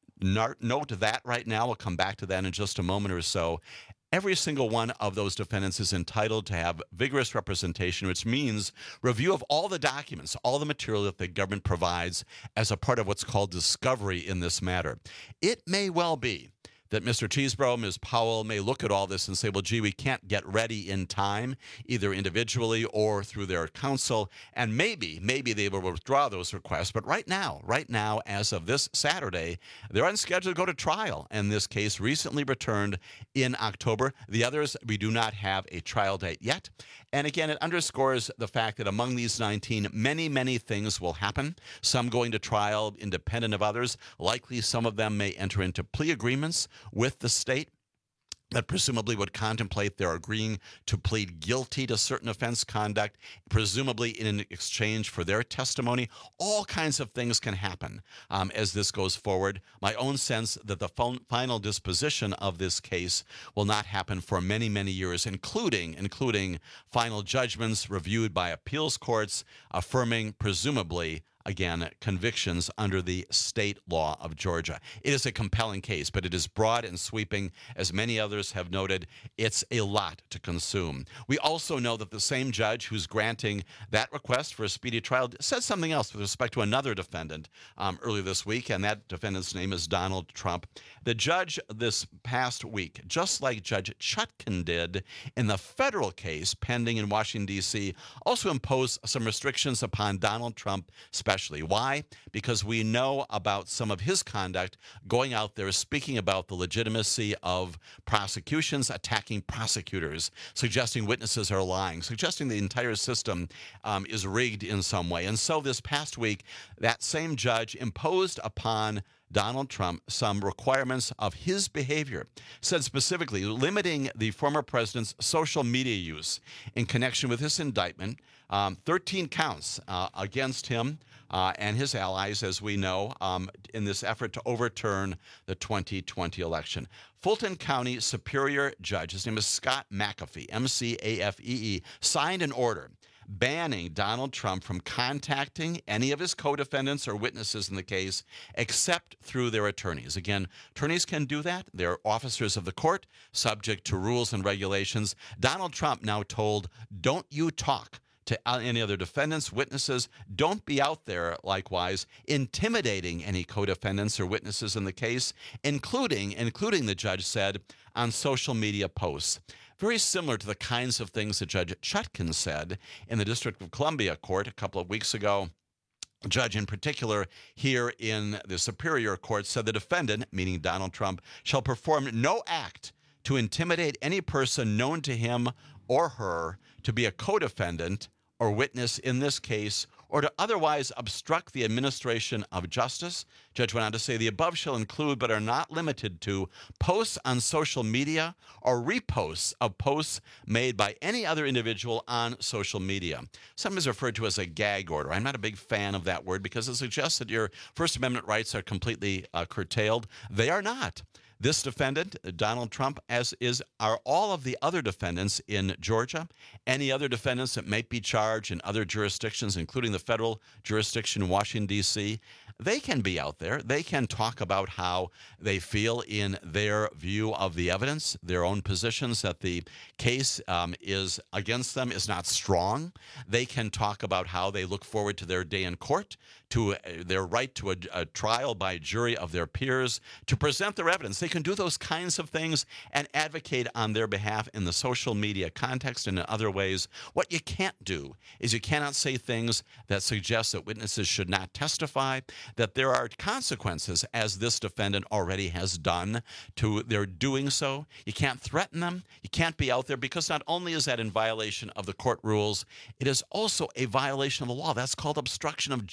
Note that right now. We'll come back to that in just a moment or so. Every single one of those defendants is entitled to have vigorous representation, which means review of all the documents, all the material that the government provides as a part of what's called discovery in this matter. It may well be that Mister Chesebro, Miz Powell may look at all this and say, well, gee, we can't get ready in time, either individually or through their counsel, and maybe, maybe they will withdraw those requests. But right now, right now, as of this Saturday, they're on schedule to go to trial, and this case recently returned in October. The others, we do not have a trial date yet. And again, it underscores the fact that among these nineteen, many, many things will happen, some going to trial independent of others. Likely some of them may enter into plea agreements with the state that presumably would contemplate their agreeing to plead guilty to certain offense conduct, presumably in exchange for their testimony. All kinds of things can happen um, as this goes forward. My own sense that the final disposition of this case will not happen for many, many years, including, including final judgments reviewed by appeals courts, affirming presumably again, convictions under the state law of Georgia. It is a compelling case, but it is broad and sweeping. As many others have noted, it's a lot to consume. We also know that the same judge who's granting that request for a speedy trial said something else with respect to another defendant um, earlier this week, and that defendant's name is Donald Trump. The judge this past week, just like Judge Chutkan did in the federal case pending in Washington, D C, also imposed some restrictions upon Donald Trump, especially. Why? Because we know about some of his conduct going out there speaking about the legitimacy of prosecutions, attacking prosecutors, suggesting witnesses are lying, suggesting the entire system um, is rigged in some way. And so this past week, that same judge imposed upon Donald Trump some requirements of his behavior, said specifically limiting the former president's social media use in connection with this indictment, um, thirteen counts uh, against him uh, and his allies, as we know, um, in this effort to overturn the twenty twenty election. Fulton County Superior Judge, his name is Scott McAfee, M C A F E E, signed an order banning Donald Trump from contacting any of his co-defendants or witnesses in the case except through their attorneys. Again, attorneys can do that. They're officers of the court, subject to rules and regulations. Donald Trump now told, don't you talk to any other defendants, witnesses. Don't be out there, likewise, intimidating any co-defendants or witnesses in the case, including, including the judge said, on social media posts. Very similar to the kinds of things that Judge Chutkan said in the District of Columbia Court a couple of weeks ago. A judge in particular here in the Superior Court said the defendant, meaning Donald Trump, shall perform no act to intimidate any person known to him or her to be a co-defendant or witness in this case, or to otherwise obstruct the administration of justice. Judge went on to say the above shall include but are not limited to posts on social media or reposts of posts made by any other individual on social media. Sometimes referred to as a gag order. I'm not a big fan of that word because it suggests that your First Amendment rights are completely uh, curtailed. They are not. This defendant, Donald Trump, as is are all of the other defendants in Georgia, any other defendants that might be charged in other jurisdictions, including the federal jurisdiction in Washington, D C, they can be out there. They can talk about how they feel in their view of the evidence, their own positions, that the case um, is against them is not strong. They can talk about how they look forward to their day in court, to uh, their right to a, a trial by jury of their peers, to present their evidence. They can do those kinds of things and advocate on their behalf in the social media context and in other ways. What you can't do is you cannot say things that suggest that witnesses should not testify, that there are consequences, as this defendant already has done, to their doing so. You can't threaten them. You can't be out there because not only is that in violation of the court rules, it is also a violation of the law. That's called obstruction of justice.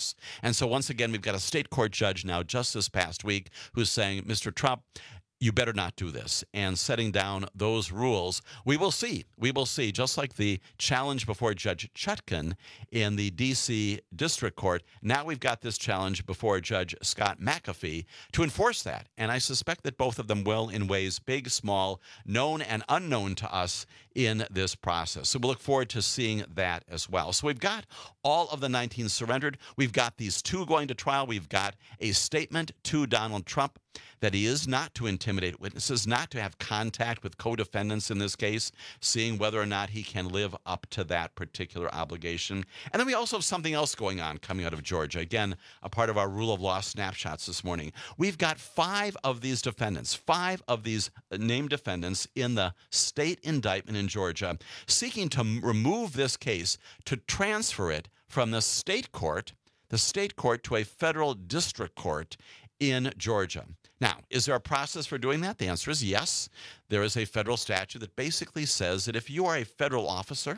office. And so once again, we've got a state court judge now just this past week who's saying, Mister Trump, you better not do this, and setting down those rules. We will see. We will see. Just like the challenge before Judge Chutkan in the D C District Court, now we've got this challenge before Judge Scott McAfee to enforce that. And I suspect that both of them will in ways big, small, known and unknown to us in this process. So we'll look forward to seeing that as well. So we've got all of the nineteen surrendered. We've got these two going to trial. We've got a statement to Donald Trump that he is not to intimidate witnesses, not to have contact with co-defendants in this case, seeing whether or not he can live up to that particular obligation. And then we also have something else going on coming out of Georgia. Again, a part of our rule of law snapshots this morning. We've got five of these defendants, five of these named defendants in the state indictment in Georgia, seeking to remove this case, to transfer it from the state court, the state court to a federal district court in Georgia. Now, is there a process for doing that? The answer is yes. There is a federal statute that basically says that if you are a federal officer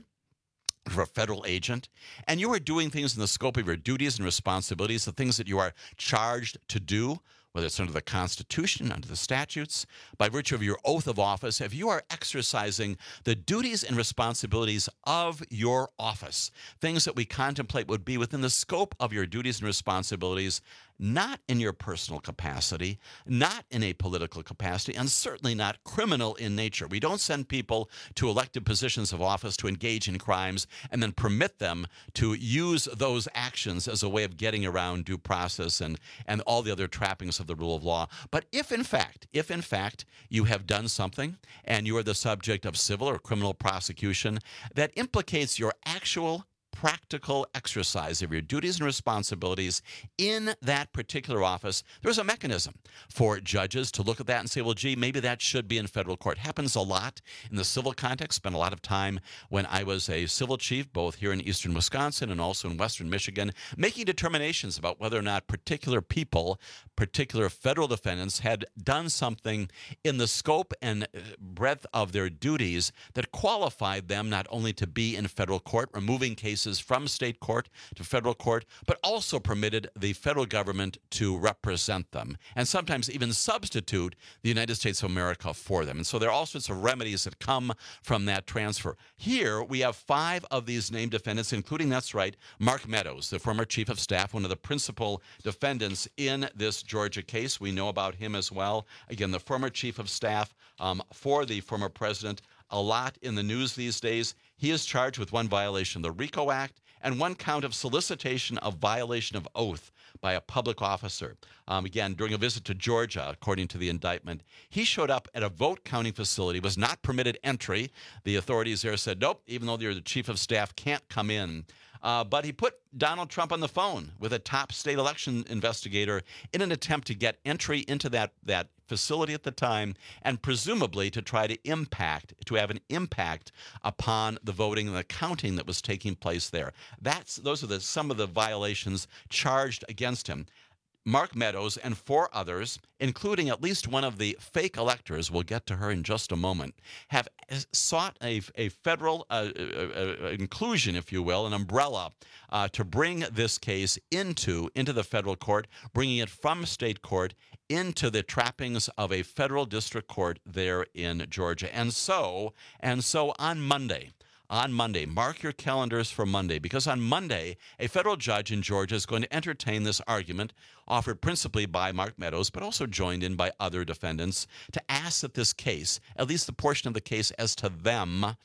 or a federal agent and you are doing things in the scope of your duties and responsibilities, the things that you are charged to do, whether it's under the Constitution, under the statutes, by virtue of your oath of office, if you are exercising the duties and responsibilities of your office, things that we contemplate would be within the scope of your duties and responsibilities, not in your personal capacity, not in a political capacity, and certainly not criminal in nature. We don't send people to elected positions of office to engage in crimes and then permit them to use those actions as a way of getting around due process and, and all the other trappings of the rule of law. But if in fact, if in fact you have done something and you are the subject of civil or criminal prosecution that implicates your actual practical exercise of your duties and responsibilities in that particular office, there's a mechanism for judges to look at that and say, well, gee, maybe that should be in federal court. Happens a lot in the civil context. Spent a lot of time when I was a civil chief, both here in eastern Wisconsin and also in western Michigan, making determinations about whether or not particular people, particular federal defendants had done something in the scope and breadth of their duties that qualified them not only to be in federal court, removing cases from state court to federal court, but also permitted the federal government to represent them and sometimes even substitute the United States of America for them. And so there are all sorts of remedies that come from that transfer. Here we have five of these named defendants, including, that's right, Mark Meadows, the former chief of staff, one of the principal defendants in this Georgia case. We know about him as well. Again, the former chief of staff um, for the former president. A lot in the news these days. He is charged with one violation of the RICO Act and one count of solicitation of violation of oath by a public officer. Um, again, during a visit to Georgia, according to the indictment, he showed up at a vote counting facility, was not permitted entry. The authorities there said, nope, even though you're the chief of staff, can't come in. Uh, but he put Donald Trump on the phone with a top state election investigator in an attempt to get entry into that, that facility at the time and presumably to try to impact, to have an impact upon the voting and the counting that was taking place there. That's, those are the, some of the violations charged against him. Mark Meadows and four others, including at least one of the fake electors, we'll get to her in just a moment, have sought a, a federal uh, uh, inclusion, if you will, an umbrella uh, to bring this case into, into the federal court, bringing it from state court into the trappings of a federal district court there in Georgia. And so, and so on Monday, On Monday, mark your calendars for Monday, because on Monday, a federal judge in Georgia is going to entertain this argument offered principally by Mark Meadows, but also joined in by other defendants, to ask that this case, at least the portion of the case as to them,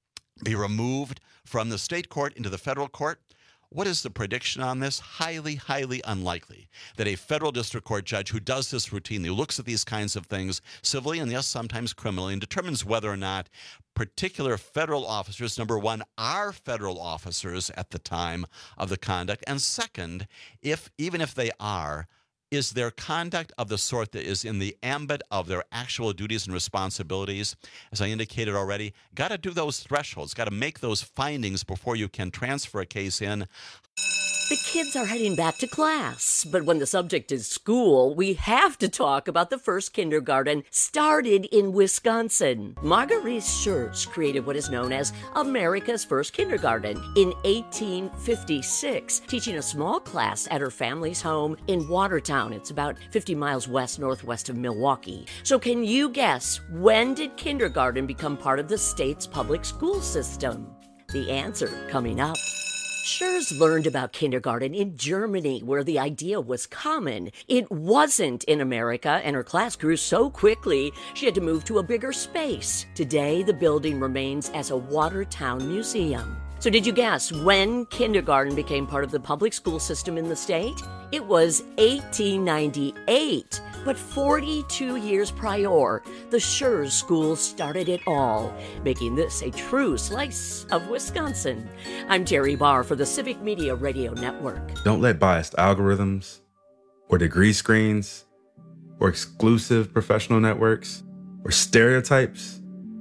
be removed from the state court into the federal court. What is the prediction on this? Highly, highly unlikely that a federal district court judge who does this routinely, who looks at these kinds of things civilly and yes, sometimes criminally, and determines whether or not particular federal officers, number one, are federal officers at the time of the conduct, and second, if even if they are, is their conduct of the sort that is in the ambit of their actual duties and responsibilities? As I indicated already, got to do those thresholds, got to make those findings before you can transfer a case in. The kids are heading back to class, but when the subject is school, we have to talk about the first kindergarten started in Wisconsin. Marguerite Schertz created what is known as America's first kindergarten in eighteen fifty-six, teaching a small class at her family's home in Watertown. It's about fifty miles west northwest of Milwaukee. So can you guess, when did kindergarten become part of the state's public school system? The answer coming up. Schertz learned about kindergarten in Germany, where the idea was common. It wasn't in America, and her class grew so quickly she had to move to a bigger space. Today, the building remains as a Watertown museum. So did you guess when kindergarten became part of the public school system in the state? It was eighteen ninety-eight. But forty-two years prior, the Schertz School started it all, making this a true slice of Wisconsin. I'm Terry Barr for the Civic Media Radio Network. Don't let biased algorithms or degree screens or exclusive professional networks or stereotypes.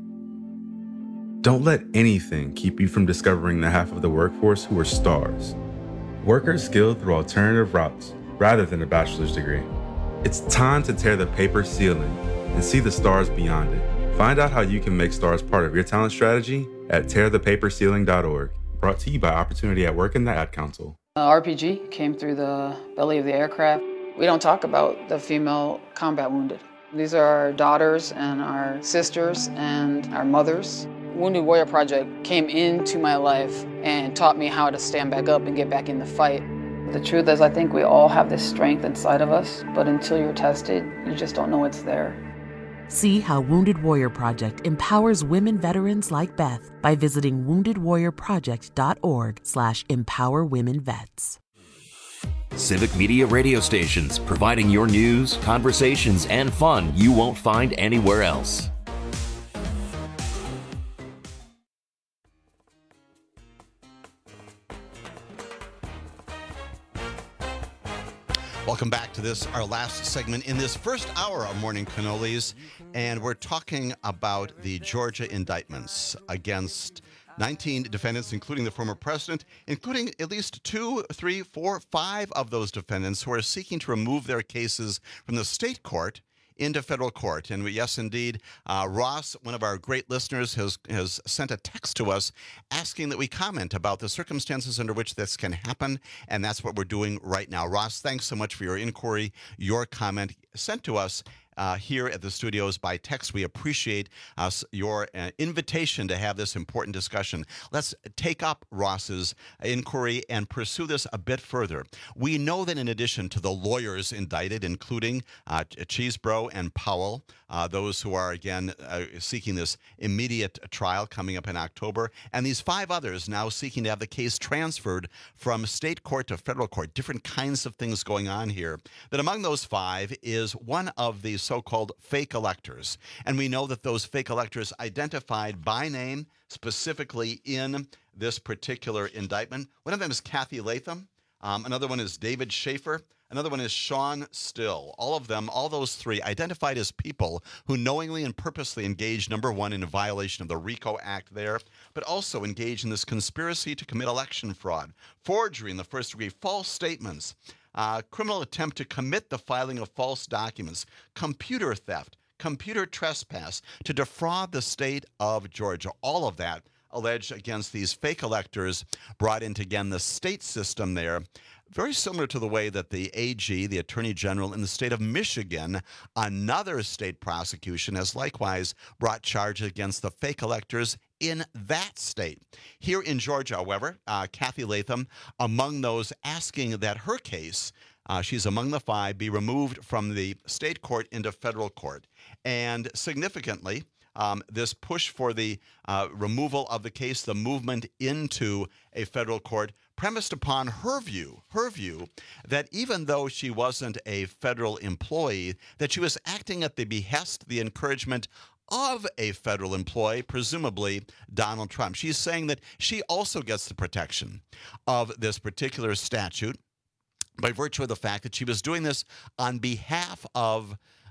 Don't let anything keep you from discovering the half of the workforce who are stars. Workers skilled through alternative routes rather than a bachelor's degree. It's time to tear the paper ceiling and see the stars beyond it. Find out how you can make stars part of your talent strategy at tear the paper ceiling dot org. Brought to you by Opportunity at Work and the Ad Council. Uh, R P G came through the belly of the aircraft. We don't talk about the female combat wounded. These are our daughters and our sisters and our mothers. Wounded Warrior Project came into my life and taught me how to stand back up and get back in the fight. The truth is, I think we all have this strength inside of us, but until you're tested, you just don't know it's there. See how Wounded Warrior Project empowers women veterans like Beth by visiting wounded warrior project dot org slash empower women vets. Civic Media radio stations, providing your news, conversations, and fun you won't find anywhere else. Welcome back to this, our last segment in this first hour of Morning Cannolis, and we're talking about the Georgia indictments against nineteen defendants, including the former president, including at least two, three, four, five of those defendants who are seeking to remove their cases from the state court into federal court. And we, yes, indeed, uh, Ross, one of our great listeners, has has sent a text to us asking that we comment about the circumstances under which this can happen, and that's what we're doing right now. Ross, thanks so much for your inquiry, your comment sent to us Uh, here at the studios by text. We appreciate uh, your uh, invitation to have this important discussion. Let's take up Ross's inquiry and pursue this a bit further. We know that in addition to the lawyers indicted, including uh, Chesebro and Powell, uh, those who are, again, uh, seeking this immediate trial coming up in October, and these five others now seeking to have the case transferred from state court to federal court, different kinds of things going on here, that among those five is one of the so-called fake electors. And we know that those fake electors identified by name specifically in this particular indictment. One of them is Kathy Latham. Um, another one is David Schaefer. Another one is Sean Still. All of them, all those three, identified as people who knowingly and purposely engaged, number one, in a violation of the RICO Act there, but also engaged in this conspiracy to commit election fraud, forgery in the first degree, false statements, Uh, criminal attempt to commit the filing of false documents, computer theft, computer trespass, to defraud the state of Georgia. All of that alleged against these fake electors brought into, again, the state system there. Very similar to the way that the A G, the Attorney General in the state of Michigan, another state prosecution, has likewise brought charges against the fake electors in that state. Here in Georgia, however, uh, Kathy Latham, among those asking that her case, uh, she's among the five, be removed from the state court into federal court. And significantly, Um, this push for the uh, removal of the case, the movement into a federal court, premised upon her view, her view, that even though she wasn't a federal employee, that she was acting at the behest, the encouragement of a federal employee, presumably Donald Trump. She's saying that she also gets the protection of this particular statute by virtue of the fact that she was doing this on behalf of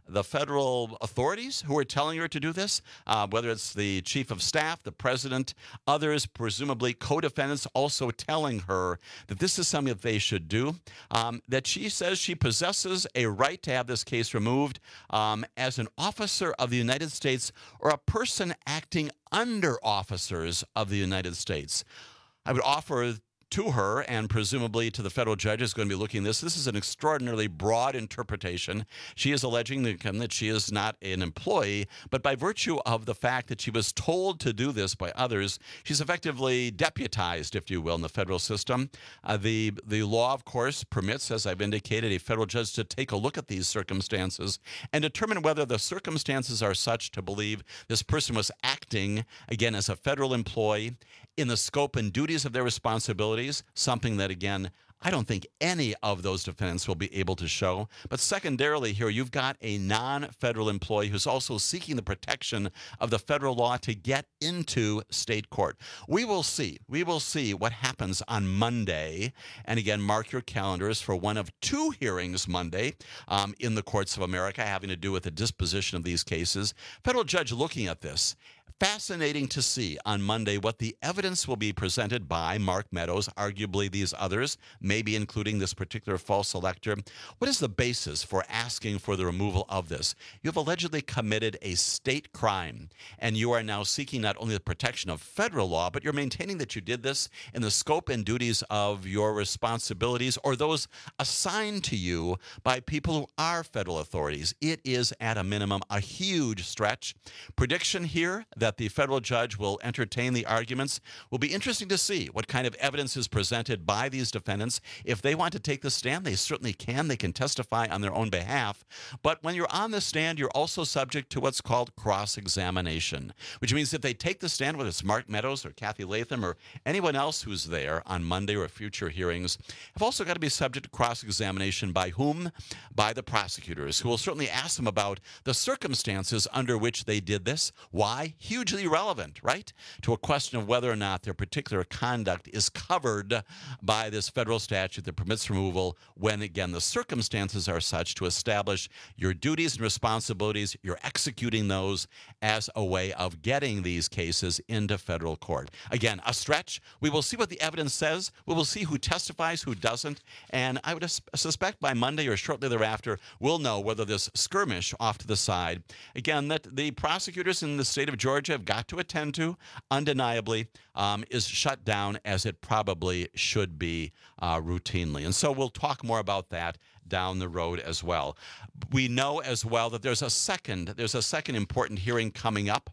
the federal authorities who are telling her to do this, uh, whether it's the chief of staff, the president, others, presumably co-defendants, also telling her that this is something that they should do, um, that she says she possesses a right to have this case removed um, as an officer of the United States or a person acting under officers of the United States. I would offer to her and presumably to the federal judge who's going to be looking at this. This is an extraordinarily broad interpretation. She is alleging that she is not an employee, but by virtue of the fact that she was told to do this by others, she's effectively deputized, if you will, in the federal system. Uh, the, the law, of course, permits, as I've indicated, a federal judge to take a look at these circumstances and determine whether the circumstances are such to believe this person was acting, again, as a federal employee in the scope and duties of their responsibilities, something that, again, I don't think any of those defendants will be able to show. But secondarily here, you've got a non-federal employee who's also seeking the protection of the federal law to get into state court. We will see. We will see what happens on Monday. And again, mark your calendars for one of two hearings Monday um, in the courts of America having to do with the disposition of these cases. Federal judge looking at this. Fascinating to see on Monday what the evidence will be presented by Mark Meadows, arguably these others, maybe including this particular false elector. What is the basis for asking for the removal of this? You have allegedly committed a state crime, and you are now seeking not only the protection of federal law, but you're maintaining that you did this in the scope and duties of your responsibilities or those assigned to you by people who are federal authorities. It is, at a minimum, a huge stretch. Prediction here that the federal judge will entertain the arguments. Will be interesting to see what kind of evidence is presented by these defendants. If they want to take the stand, they certainly can. They can testify on their own behalf. But when you're on the stand, you're also subject to what's called cross-examination, which means if they take the stand, whether it's Mark Meadows or Kathy Latham or anyone else who's there on Monday or future hearings, have also got to be subject to cross-examination by whom? By the prosecutors, who will certainly ask them about the circumstances under which they did this. Why? Hugely relevant, right, to a question of whether or not their particular conduct is covered by this federal statute that permits removal when, again, the circumstances are such to establish your duties and responsibilities, you're executing those as a way of getting these cases into federal court. Again, a stretch. We will see what the evidence says. We will see who testifies, who doesn't, and I would suspect by Monday or shortly thereafter, we'll know whether this skirmish off to the side, again, that the prosecutors in the state of Georgia have got to attend to, undeniably, um, is shut down as it probably should be uh, routinely. And so we'll talk more about that down the road as well. We know as well that there's a second, there's a second important hearing coming up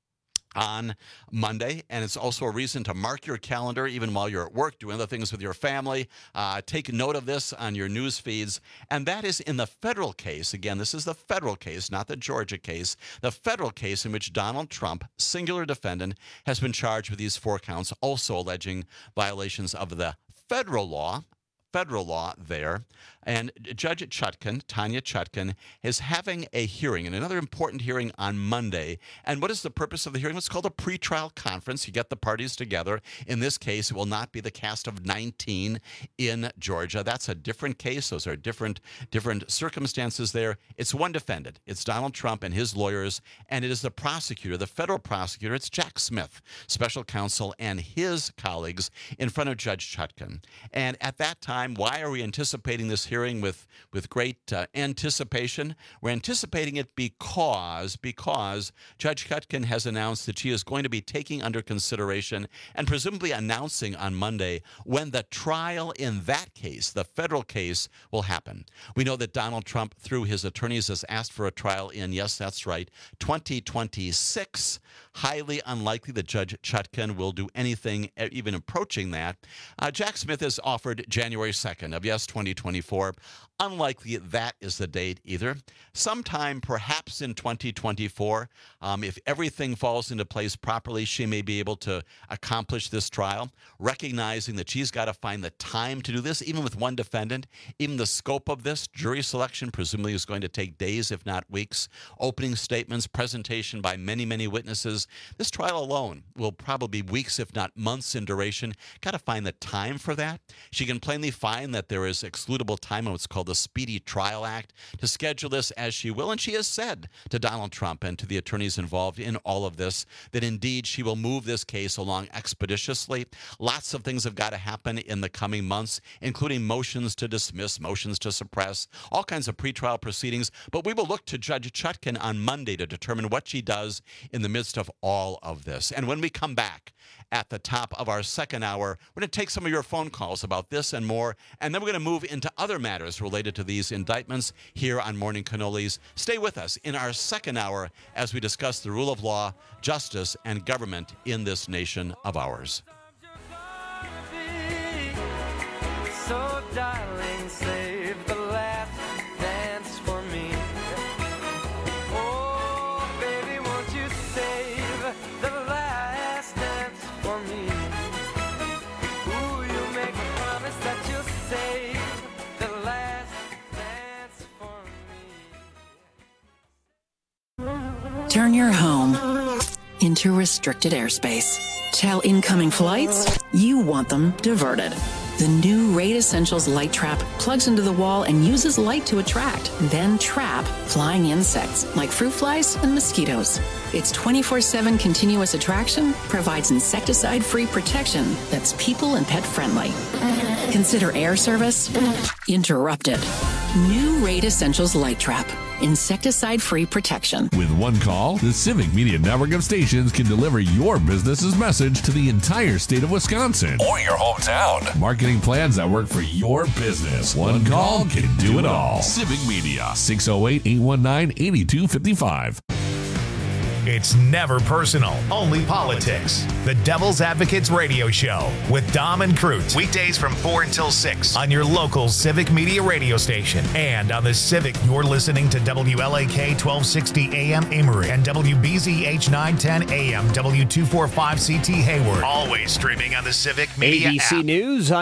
on Monday, and it's also a reason to mark your calendar even while you're at work doing other things with your family. Uh, take note of this on your news feeds, and that is in the federal case. Again, this is the federal case, not the Georgia case. The federal case in which Donald Trump, singular defendant, has been charged with these four counts, also alleging violations of the federal law. Federal law there. And Judge Chutkan, Tanya Chutkan, is having a hearing, and another important hearing on Monday. And what is the purpose of the hearing? It's called a pretrial conference. You get the parties together. In this case, it will not be the cast of nineteen in Georgia. That's a different case. Those are different, different circumstances there. It's one defendant. It's Donald Trump and his lawyers, and it is the prosecutor, the federal prosecutor. It's Jack Smith, special counsel, and his colleagues in front of Judge Chutkan. And at that time, why are we anticipating this hearing with, with great uh, anticipation? We're anticipating it because, because Judge Chutkan has announced that she is going to be taking under consideration and presumably announcing on Monday when the trial in that case, the federal case, will happen. We know that Donald Trump, through his attorneys, has asked for a trial in, yes, that's right, twenty twenty-six. Highly unlikely that Judge Chutkan will do anything even approaching that. Uh, Jack Smith has offered January second of, yes, twenty twenty-four. Unlikely that is the date either. Sometime perhaps in twenty twenty-four, um, if everything falls into place properly, she may be able to accomplish this trial, recognizing that she's got to find the time to do this, even with one defendant. Even the scope of this, jury selection, presumably is going to take days, if not weeks. Opening statements, presentation by many, many witnesses. This trial alone will probably be weeks, if not months in duration. Got to find the time for that. She can plainly find that there is excludable time in what's called the Speedy Trial Act to schedule this as she will. And she has said to Donald Trump and to the attorneys involved in all of this that indeed she will move this case along expeditiously. Lots of things have got to happen in the coming months, including motions to dismiss, motions to suppress, all kinds of pretrial proceedings. But we will look to Judge Chutkan on Monday to determine what she does in the midst of all of this. And when we come back at the top of our second hour, we're going to take some of your phone calls about this and more, and then we're going to move into other matters related to these indictments here on Morning Cannolis. Stay with us in our second hour as we discuss the rule of law, justice, and government in this nation of ours. So darling, save the last dance for me. Oh, baby, won't you save the last dance for me? Ooh, you make a promise that you'll save the last dance for me. Turn your home into restricted airspace. Tell incoming flights you want them diverted. The new Raid Essentials Light Trap plugs into the wall and uses light to attract, then trap flying insects like fruit flies and mosquitoes. Its twenty-four seven continuous attraction provides insecticide-free protection that's people and pet friendly. Consider air service interrupted. New Raid Essentials Light Trap. Insecticide-free protection. With one call, the Civic Media network of stations can deliver your business's message to the entire state of Wisconsin or your hometown. Marketing plans that work for your business. One call can do it all. Civic Media, six oh eight, eight one nine, eight two five five. It's never personal, only politics. The Devil's Advocates Radio Show with Dom and Crute. Weekdays from four until six on your local Civic Media radio station. And on the Civic, you're listening to W L A K twelve sixty A M Amory and W B Z H nine ten A M W two forty-five C T Hayward. Always streaming on the Civic Media A B C app. News.